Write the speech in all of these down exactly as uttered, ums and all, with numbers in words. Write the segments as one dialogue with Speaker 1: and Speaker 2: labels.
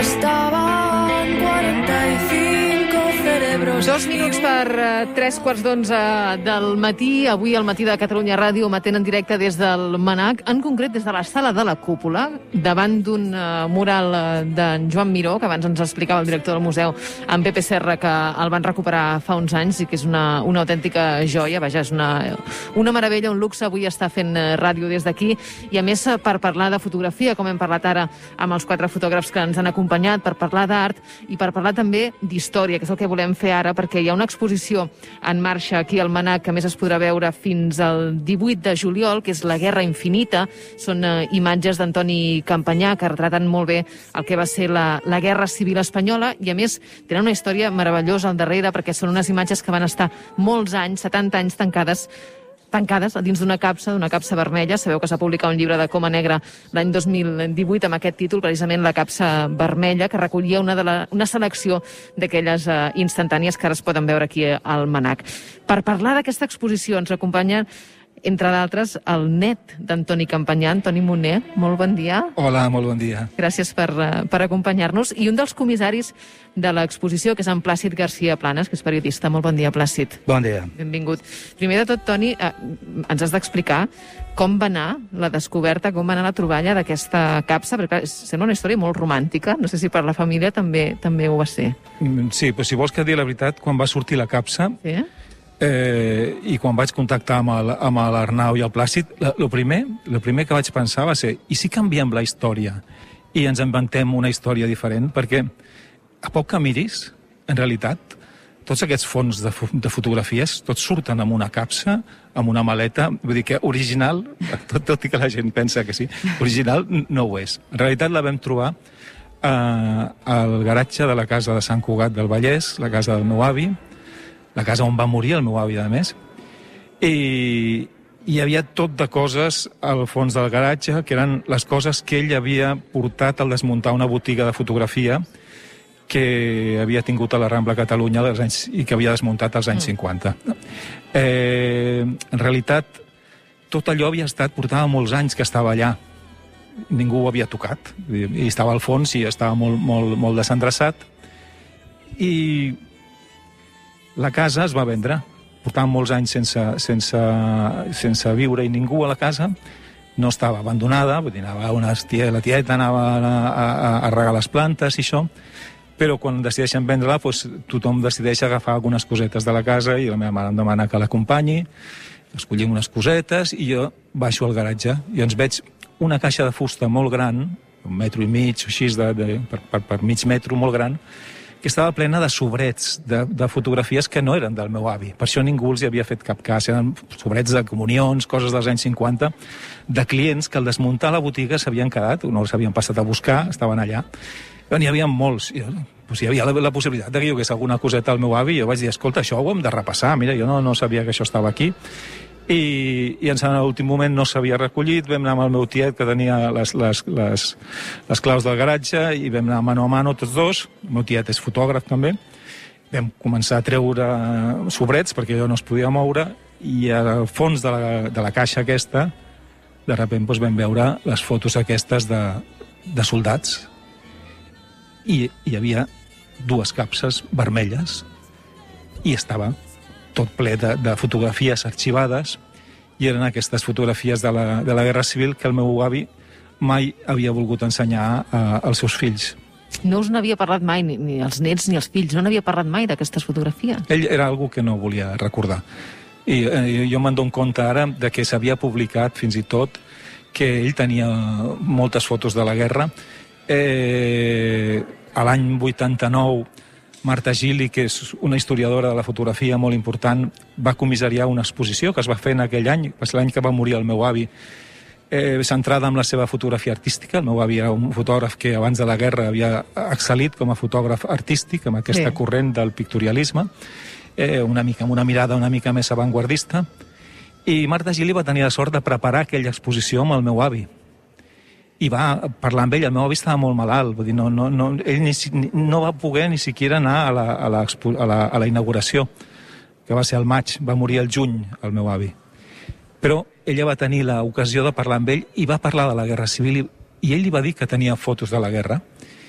Speaker 1: estaban cuarenta y cinco cerebros.
Speaker 2: Dos minuts per uh, tres quarts d'onze del matí. Avui al Matí de Catalunya Ràdio emetent en directe des del MNAC, en concret des de la sala de la Cúpula, davant d'un uh, mural uh, d'en Joan Miró, que abans ens explicava el director del museu, en Pepe Serra, que el van recuperar fa uns anys i que és una, una autèntica joia. Vaja, és una, una meravella, un luxe avui estar fent uh, ràdio des d'aquí. I a més, uh, per parlar de fotografia, com hem parlat ara amb els quatre fotògrafs que ens han acompanyat, per parlar d'art i per parlar també d'història, que és el que volem fer ara, perquè hi ha una exposició en marxa aquí al MNAC, que a més es podrà veure fins al divuit de juliol, que és La guerra infinita. Són eh, imatges d'Antoni Campanyà, que retraten molt bé el que va ser la, la Guerra Civil Espanyola, i a més tenen una història meravellosa al darrere, perquè són unes imatges que van estar molts anys, setanta anys tancades, tancades dins d'una capsa, d'una capsa vermella. Sabeu que s'ha publicat un llibre de Coma Negra l'any dos mil divuit amb aquest títol, precisament La capsa vermella, que recollia una, de la, una selecció d'aquelles uh, instantànies que ara es poden veure aquí al MNAC. Per parlar d'aquesta exposició ens acompanya, entre d'altres, el net d'Antoni Campanyà, Antoni Moner. Molt bon dia.
Speaker 3: Hola, molt bon dia.
Speaker 2: Gràcies per, uh, per acompanyar-nos. I un dels comissaris de l'exposició, que és en Plàcid García Planas, que és periodista. Molt bon dia, Plàcid.
Speaker 3: Bon dia.
Speaker 2: Benvingut. Primer de tot, Toni, eh, ens has d'explicar com va anar la descoberta, com va anar la troballa d'aquesta capsa, perquè clar, sembla una història molt romàntica. No sé si per la família també també ho va ser.
Speaker 3: Sí, però si vols que et digui la veritat, quan va sortir la capsa,
Speaker 2: Sí?
Speaker 3: eh, i quan vaig contactar amb el- amb l'Arnau i el Plàcid, el primer, lo primer que vaig pensar va ser, i si canviem la història i ens inventem una història diferent? Perquè a poc que miris, en realitat, tots aquests fons de, fo de fotografies, tots surten amb una capsa, amb una maleta. Vull dir que original, tot, tot i que la gent pensa que sí, original no ho és. En realitat la vam trobar eh, al garatge de la casa de Sant Cugat del Vallès, la casa del meu avi, la casa on va morir el meu avi, a més, i hi havia tot de coses al fons del garatge, que eren les coses que ell havia portat al desmuntar una botiga de fotografia que havia tingut a la Rambla Catalunya als anys, i que havia desmuntat als anys mm. cinquanta. Eh, en realitat, tot allò havia estat, portava molts anys que estava allà. Ningú ho havia tocat. I estava al fons i estava molt, molt, molt desendreçat. I la casa es va vendre. Portàvem molts anys sense, sense, sense viure i ningú a la casa. No estava abandonada, vull dir, anava unes tia, la tieta anava a, a, a regar les plantes i això, però quan decideixen vendre-la, doncs, tothom decideix agafar algunes cosetes de la casa i la meva mare em demana que l'acompanyi, escollim unes cosetes i jo baixo al garatge i ens veig una caixa de fusta molt gran, un metro i mig o així, de, de, per, per, per mig metro, molt gran, que estava plena de sobrets, de, de fotografies que no eren del meu avi. Per això ningú els hi havia fet cap cas. Eren sobrets de comunions, coses dels anys cinquanta, de clients que al desmuntar la botiga s'havien quedat, no els havien passat a buscar, estaven allà. N'hi havia molts. I, doncs hi havia la, la possibilitat de que hi hagués alguna coseta al meu avi, i jo vaig dir, escolta, això ho hem de repassar, mira, jo no, no sabia que això estava aquí. I, i en l'últim moment no s'havia recollit, vam anar amb el meu tiet, que tenia les, les, les, les claus del garatge, i vam anar mano a mano tots dos. El meu tiet és fotògraf també. Vam començar a treure sobrets, perquè jo no es podia moure, i al fons de la, de la caixa aquesta, de sobte doncs, vam veure les fotos aquestes de, de soldats. I hi havia dues capses vermelles i estava tot ple de, de fotografies arxivades, i eren aquestes fotografies de la, de la Guerra Civil que el meu avi mai havia volgut ensenyar a, als seus fills.
Speaker 2: No us n'havia parlat mai, ni, ni els nets ni els fills, no n'havia parlat mai d'aquestes fotografies.
Speaker 3: Ell era algú que no volia recordar. I eh, jo me'n dono compte ara de que s'havia publicat fins i tot que ell tenia moltes fotos de la guerra. Eh, a l'any vuitanta-nou, Marta Gili, que és una historiadora de la fotografia molt important, va comissariar una exposició que es va fer en aquell any, va ser l'any que va morir el meu avi, eh, centrada en la seva fotografia artística. El meu avi era un fotògraf que abans de la guerra havia excel·lit com a fotògraf artístic, amb aquesta sí. corrent del pictorialisme, eh, una mica, amb una mirada una mica més avantguardista. I Marta Gili va tenir la sort de preparar aquella exposició amb el meu avi. I va parlar amb ell. El meu avi estava molt malalt, vull dir, no, no, no, ell ni, no va poder ni siquiera anar a la, a, la, a, la, a la inauguració, que va ser al maig, va morir al juny, el meu avi. Però ella va tenir l'ocasió de parlar amb ell i va parlar de la Guerra Civil, i, i ell li va dir que tenia fotos de la guerra,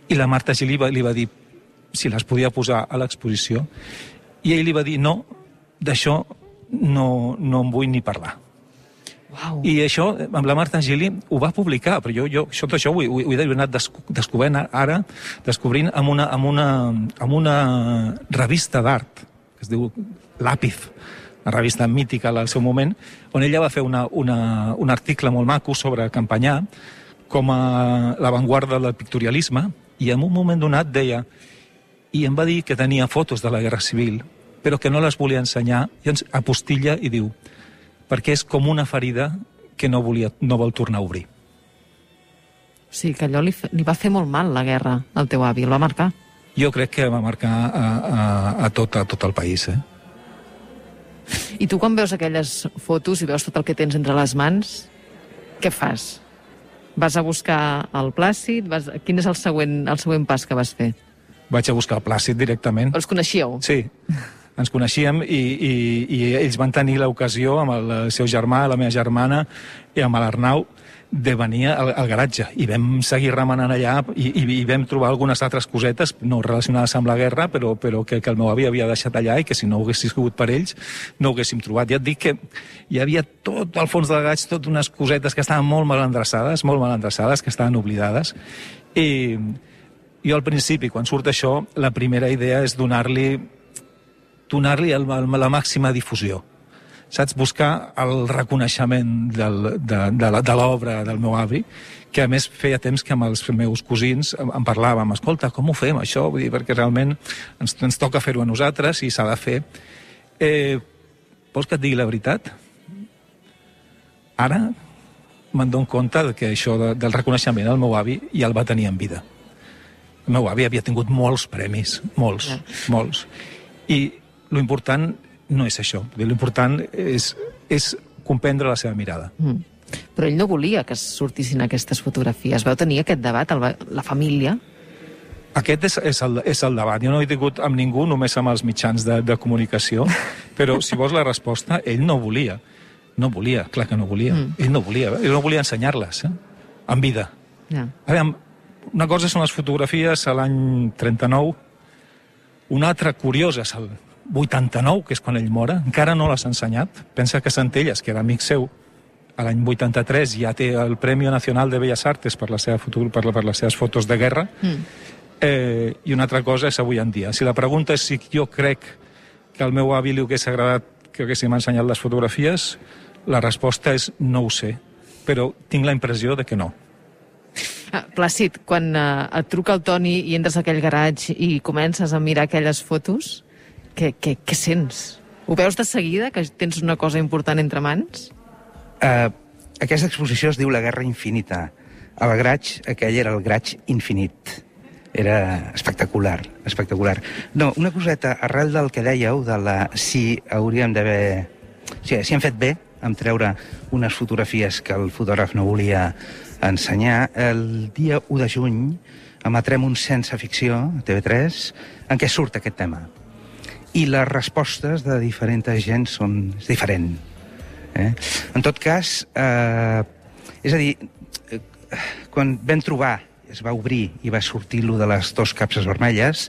Speaker 3: I la Marta Gili li va dir si les podia posar a l'exposició, i ell li va dir no, d'això no, no en vull ni parlar.
Speaker 2: Wow.
Speaker 3: I això, amb la Marta Gili, ho va publicar, però jo, jo això, això ho, ho, ho he anat descobrint ara, descobrint amb una, amb una, amb una revista d'art, que es diu Lápiz, una revista mítica al seu moment, on ella va fer una, una, un article molt maco sobre Campanyà, com a l'avantguarda del pictorialisme, i en un moment donat deia, i em va dir que tenia fotos de la Guerra Civil, però que no les volia ensenyar, i ens apostilla i diu, perquè és com una ferida que no, volia, no vol tornar a obrir.
Speaker 2: O sigui, que allò li, li va fer molt mal, la guerra, al teu avi, el va marcar.
Speaker 3: Jo crec que va marcar a, a, a, tot, a tot el país. Eh?
Speaker 2: I tu, quan veus aquelles fotos i veus tot el que tens entre les mans, què fas? Vas a buscar el Plàcid? Vas... Quin és el següent, el següent pas que vas fer?
Speaker 3: Vaig a buscar el Plàcid directament.
Speaker 2: Els coneixíeu?
Speaker 3: Sí. Ens coneixíem i, i, i ells van tenir l'ocasió amb el seu germà, la meva germana i amb l'Arnau de venir al, al garatge i vam seguir remenant allà i, i, i vam trobar algunes altres cosetes no relacionades amb la guerra però, però que, que el meu avi havia deixat allà i que si no ho haguessis sigut per ells no ho haguéssim trobat. Ja et dic que hi havia tot al fons del garatge, tot unes cosetes que estaven molt mal endreçades, molt mal endreçades, que estaven oblidades i jo al principi, quan surt això, la primera idea és donar-li donar-li la màxima difusió. Saps? Buscar el reconeixement del, de, de, de l'obra del meu avi, que a més feia temps que amb els meus cosins en parlàvem. Escolta, com ho fem, això? Vull dir, perquè realment ens, ens toca fer-ho a nosaltres i s'ha de fer. Eh, vols que et digui la veritat? Ara me'n dono compte que això de, del reconeixement al meu avi ja el va tenir en vida. El meu avi havia tingut molts premis, molts, ja. molts. I lo important no és això. L'important és, és comprendre la seva mirada.
Speaker 2: Mm. Però ell no volia que sortissin aquestes fotografies. Vau tenir aquest debat, el, la família?
Speaker 3: Aquest és, és, el, és el debat. Jo no he tingut amb ningú, només amb els mitjans de, de comunicació, però si vols la resposta, ell no volia. No volia, clar que no volia. Mm. Ell no volia, ell no volia ensenyar-les, eh? En vida.
Speaker 2: Ja.
Speaker 3: Aviam, una cosa són les fotografies a l'any trenta-nou, una altra curiosa és el vuitanta-nou, que és quan ell mora, encara no l'has ensenyat. Pensa que Centelles, que era amic seu, a l'any vuitanta-tres ja té el Premi Nacional de Belles Artes per, la seva foto, per, per les seves fotos de guerra, mm. eh, i una altra cosa és avui en dia. Si la pregunta és si jo crec que al meu avi li hagués agradat que haguéssim ensenyat les fotografies, la resposta és no ho sé, però tinc la impressió de que no.
Speaker 2: Ah, Plàcid, quan uh, et truca el Toni i entres a aquell garatge i comences a mirar aquelles fotos, què, què, què sents? Ho veus de seguida, que tens una cosa important entre mans?
Speaker 4: Uh, aquesta exposició es diu La Guerra Infinita. El garatge, aquell era el garatge infinit. Era espectacular, espectacular. No, una coseta, arrel del que dèieu, de la... si hauríem d'haver... Si, si hem fet bé en treure unes fotografies que el fotògraf no volia ensenyar, el dia u de juny emetrem un Sense Ficció, a T V tres, en què surt aquest tema. I les respostes de diferents gent són és diferent. Eh? En tot cas, eh, és a dir, eh, quan vam trobar, es va obrir i va sortir lo de les dues capses vermelles,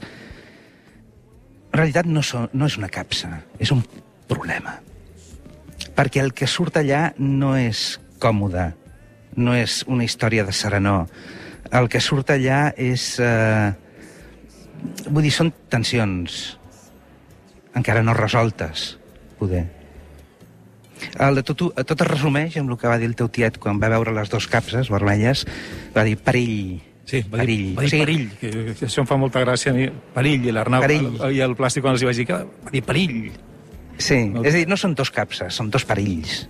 Speaker 4: en realitat no, so, no és una capsa, és un problema. Perquè el que surt allà no és còmode, no és una història de serenor. El que surt allà és... Eh, vull dir, són tensions encara no resoltes, poder. El de tot, tot es resumeix amb el que va dir el teu tiet quan va veure les dues capses vermelles, va dir perill.
Speaker 3: Sí, va dir
Speaker 4: perill.
Speaker 3: Va dir
Speaker 4: Sí.
Speaker 3: perill, que, que això em fa molta gràcia a mi. Perill, i l'Arnau i el Plàstic quan els hi vaig dir que va dir perill.
Speaker 4: Sí, és a dir, no són dos capses, són dos perills.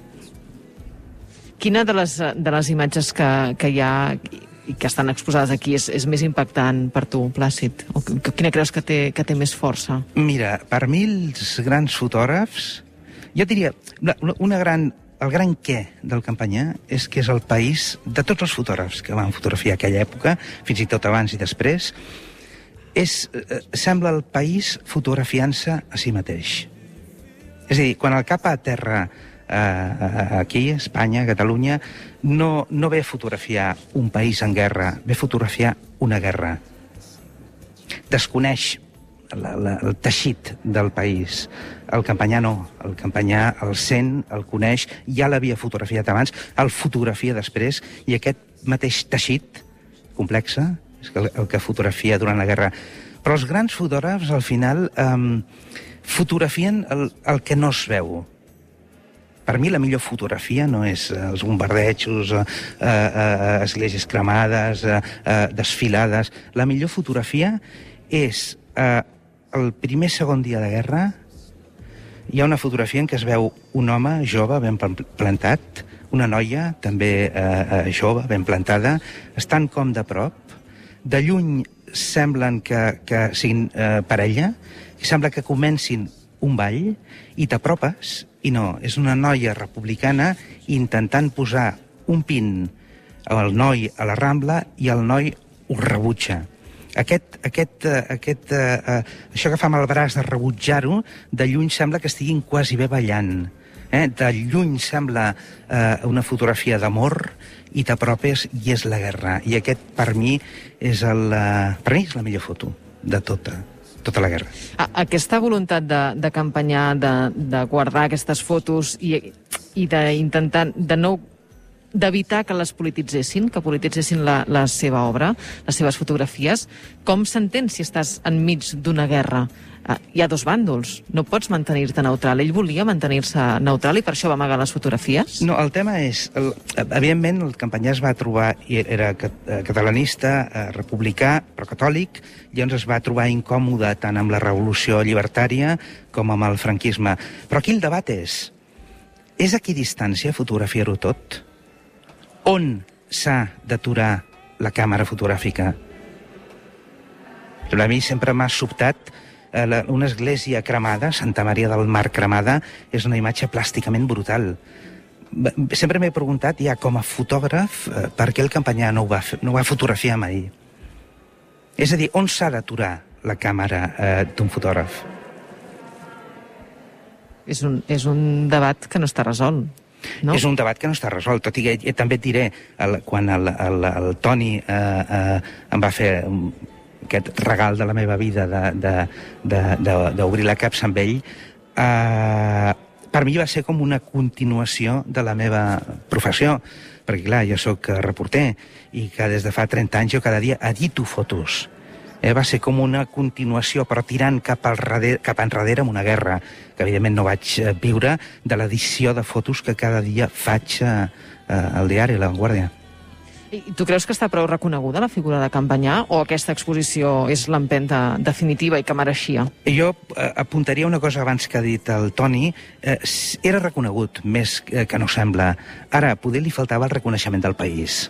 Speaker 2: Quina de les, de les imatges que, que hi ha i que estan exposades aquí és, és més impactant per tu, Plàcid? O quina creus que té, que té més força?
Speaker 4: Mira, per mi els grans fotògrafs, jo diria, una, una gran, el gran què del Campanyà és que és el país de tots els fotògrafs que van fotografiar aquella època, fins i tot abans i després, és, eh, sembla el país fotografiant-se a si mateix. És a dir, quan el cap a terra Uh, aquí, a Espanya, a Catalunya, no, no ve a fotografiar un país en guerra, ve a fotografiar una guerra. desconeix la, la, el teixit del país. El Campanyà no. El Campanyà el sent, el coneix, ja l'havia fotografiat abans, el fotografia després, i aquest mateix teixit complexe és el, el que fotografia durant la guerra. Però els grans fotògrafs, al final, eh, fotografien el, el que no es veu. Per mi la millor fotografia no és els bombardejos, eh, eh, esglésies cremades, eh, eh, desfilades. La millor fotografia és eh, el primer segon dia de guerra. Hi ha una fotografia en què es veu un home jove ben plantat, una noia també eh, jove ben plantada, estan com de prop. De lluny semblen que, que siguin eh, parella, i sembla que comencin un ball, i t'apropes, i no, és una noia republicana intentant posar un pin al noi a la Rambla, i el noi ho rebutja. Aquest, aquest, aquest, uh, això que fa amb el braç de rebutjar-ho, de lluny sembla que estiguin quasi bé ballant. Eh? De lluny sembla uh, una fotografia d'amor, i t'apropes i és la guerra. I aquest, per mi, és, el, uh, per mi és la millor foto de tota, tota la guerra.
Speaker 2: Aquesta voluntat de, de Campanyà, de, de guardar aquestes fotos i, i d'intentar de no d'evitar que les polititzessin, que polititzessin la, la seva obra, les seves fotografies, com s'entén si estàs enmig d'una guerra? Uh, hi ha dos bàndols, no pots mantenir-te neutral. Ell volia mantenir-se neutral i per això va amagar les fotografies?
Speaker 4: No, el tema és... El, evidentment, el Campanyà es va trobar... Era catalanista, republicà, però catòlic, llavors es va trobar incòmode tant amb la revolució llibertària com amb el franquisme. Però aquí el debat és... És a equidistància fotografiar-ho tot? On s'ha d'aturar la càmera fotogràfica? A mi sempre m'ha sobtat eh, la, una església cremada, Santa Maria del Mar cremada, és una imatge plàsticament brutal. Sempre m'he preguntat, ja com a fotògraf, eh, per què el Campanyà no ho va, fer, no ho va fotografiar mai? És a dir, on s'ha d'aturar la càmera eh, d'un fotògraf?
Speaker 2: És un, és un debat que no està resolt. No?
Speaker 4: És un debat que no està resolt, tot i que eh, també et diré, el, quan el, el, el Toni eh, eh, em va fer aquest regal de la meva vida d'obrir la capsa amb ell, eh, per mi va ser com una continuació de la meva professió, perquè clar, jo sóc reporter i que des de fa trenta anys jo cada dia edito fotos. Eh, va ser com una continuació, però tirant cap, al darrere, cap enrere amb una guerra, que evidentment no vaig viure, de l'edició de fotos que cada dia faig eh, al diari La Vanguardia.
Speaker 2: I tu creus que està prou reconeguda la figura de Campanyà, o aquesta exposició és l'empenta definitiva i que mereixia?
Speaker 4: Jo eh, apuntaria una cosa abans que ha dit el Toni. Eh, era reconegut, més que no sembla. Ara, poder li faltava el reconeixement del país.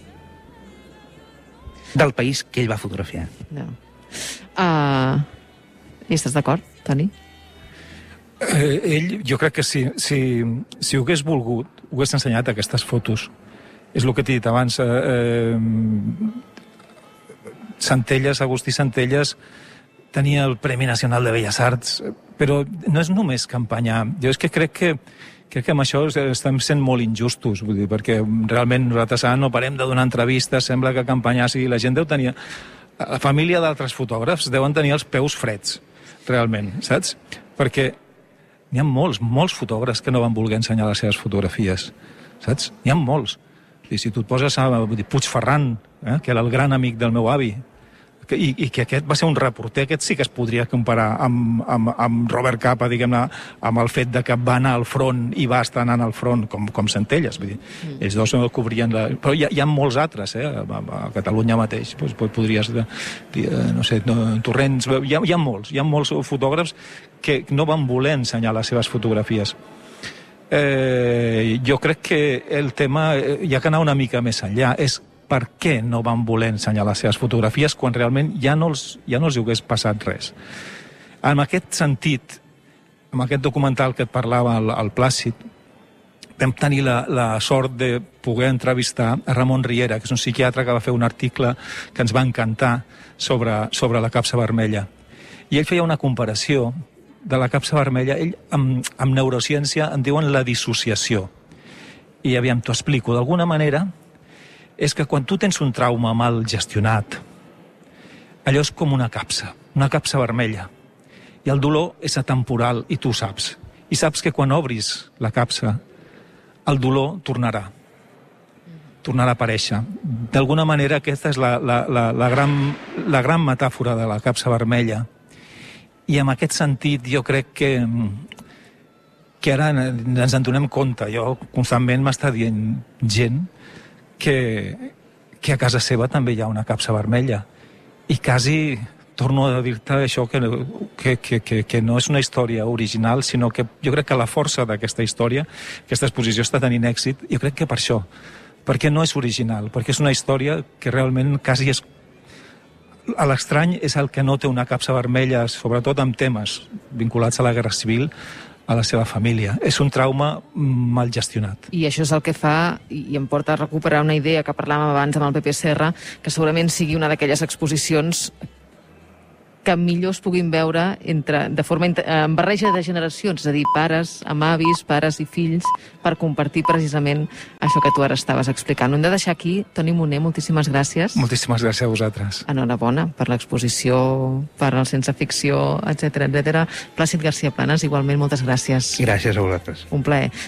Speaker 4: Del país que ell va fotografiar.
Speaker 2: No. Uh, I estàs d'acord, Toni?
Speaker 3: Eh, ell, jo crec que si, si, si ho hagués volgut, ho hagués ensenyat aquestes fotos. És el que t'he dit abans. Eh, eh, Centelles, Agustí Centelles, tenia el Premi Nacional de Belles Arts, però no és només Campanyà. Jo és que crec que Crec que amb això estem sent molt injustos, vull dir, perquè realment nosaltres no parem de donar entrevistes, sembla que Campanyà sigui... La gent deu tenir... La família d'altres fotògrafs deuen tenir els peus freds, realment, saps? Perquè n'hi ha molts, molts fotògrafs que no van voler ensenyar les seves fotografies, saps? N'hi ha molts. I si tu et poses a dir, Puigferran, eh, que era el gran amic del meu avi, que, i, i que aquest va ser un reporter, aquest sí que es podria comparar amb, amb, amb Robert Capa, diguem-ne, amb el fet de que va anar al front i va estar anant al front, com, com Centelles. Vull dir, mm. Ells dos no cobrien... La... Però hi ha, hi ha molts altres, eh? A, a Catalunya mateix. Pues, podries... Dir, no sé, no, Torrents... Hi ha, hi ha molts, hi ha molts fotògrafs que no van voler ensenyar les seves fotografies. Eh, jo crec que el tema hi ha que anar una mica més enllà. És per què no van voler ensenyar les seves fotografies quan realment ja no els, ja no els hi hagués passat res. En aquest sentit, amb aquest documental que et parlava, el, el Plàcid, vam tenir la, la sort de poder entrevistar a Ramon Riera, que és un psiquiatre que va fer un article que ens va encantar sobre, sobre la capsa vermella. I ell feia una comparació de la capsa vermella. Ell, amb, amb neurociència, en diuen la dissociació. I aviam, t'ho explico. D'alguna manera, és que quan tu tens un trauma mal gestionat, allò és com una capsa, una capsa vermella. I el dolor és atemporal, i tu ho saps. I saps que quan obris la capsa, el dolor tornarà. Tornarà a aparèixer. D'alguna manera, aquesta és la, la, la, la, gran, la gran metàfora de la capsa vermella. I en aquest sentit, jo crec que, que ara ens en donem compte. Jo constantment m'està dient gent que, que a casa seva també hi ha una capsa vermella. I quasi torno a dir-te això, que, que, que, que, que no és una història original, sinó que jo crec que la força d'aquesta història, aquesta exposició està tenint èxit, jo crec que per això, perquè no és original, perquè és una història que realment quasi és... A l'estrany és el que no té una capsa vermella, sobretot amb temes vinculats a la Guerra Civil, a la seva família. És un trauma mal gestionat.
Speaker 2: I això és el que fa, i em porta a recuperar una idea que parlàvem abans amb el Pepe Serra, que segurament sigui una d'aquelles exposicions que millor es puguin veure entre, de forma en barreja de generacions, és a dir, pares amb avis, pares i fills, per compartir precisament això que tu ara estaves explicant. Ho hem de deixar aquí. Toni Moner, moltíssimes gràcies.
Speaker 3: Moltíssimes gràcies a vosaltres.
Speaker 2: Enhorabona per l'exposició, per el Sense Ficció, etcètera, etcètera. Plàcid García Planas, igualment, moltes gràcies.
Speaker 4: Gràcies a vosaltres.
Speaker 2: Un plaer.